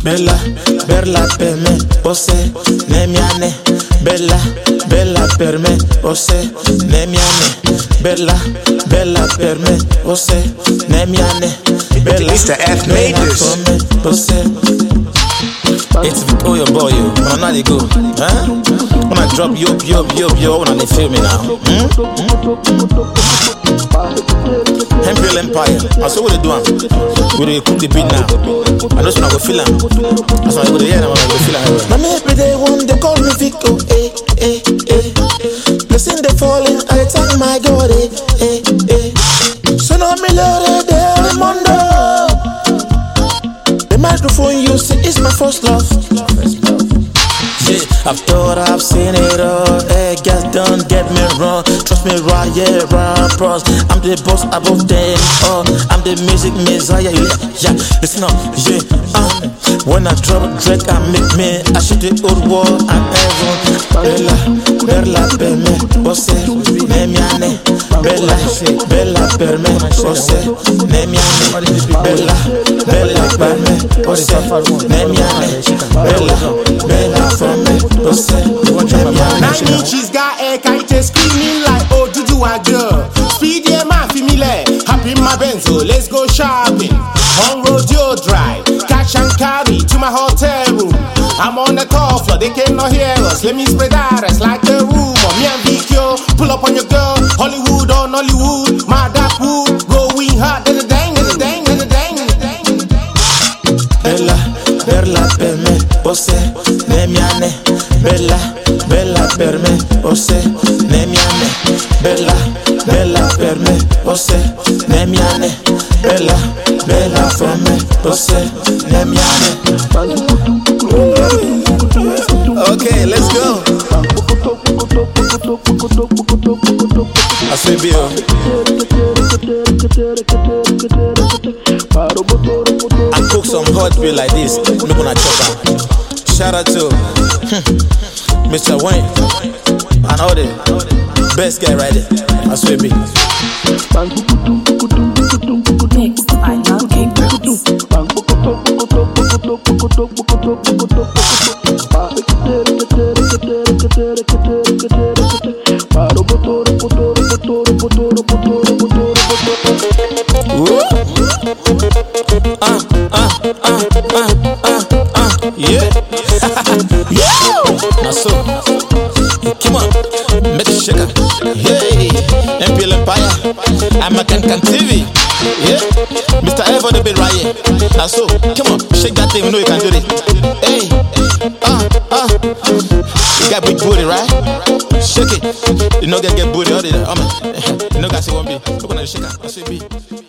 Bella, bella per me, ose, nemiane. Bella, bella per me, ose, nemiane. Bella, bella per me, ose, nemiane. Bella, Mr. F made this. It's Victoria boy, you. I'm not the go. Huh? When I drop yo, when they feel me now. Hempel Empire. I saw what they do. We they cook the beat now. I just wanna go feel them. That's why I go there and I wanna go feel them. My every day one they call me Victor. Listen they falling, I thank my God. So now me love the Mondo. The microphone you see is my first love. Yeah, I've thought I've seen it all. Hey, guys, don't get me wrong. Trust me, right, yeah, right, bros. I'm the boss above them all. I'm the music messiah, yeah. Listen up, yeah. When I drop Drake, I make me. I shoot the old wall and heaven. Bella, bella per me, ose, nemiane. Bella, bella per me, ose, nemiane. Bella, bella per me, ose, nemiane. Bella, bella for me, ose, nemiane. She's got a kite screaming like, oh, did you a girl? Speed yeah, man, female. Happy my benzo, let's go shopping. On Rodeo Drive, cash and carry to my hotel room. I'm on the top floor, they cannot hear us. Let me spread out as like the room. Me and Vicchio, pull up on your girl. Hollywood or Nollywood, my dark wood, going hard. Dang. Bella, bella per me, ose, nemiane. Bella, bella per me, ose, nemiane. Bella, bella per me, ose, nemiane. Bella, bella for me, ose, nemiane. Okay, let's go. I say Bill. I cook some hot meal like this. I'm gonna chop out. Shout out to Mr. Wayne and all the best guy right there. I swear be. I love King Brooks. Yeah. Now so, come on, make it shaker. Hey, MPL Empire, I'm a Can TV. Yeah, Mr. F on the bed right here. Now so, come on, shake that thing. We know you can do it. Hey, you got big booty, right? Shake it. You know get booty all the time. You know guys say one be. Look on the shaker. I say be.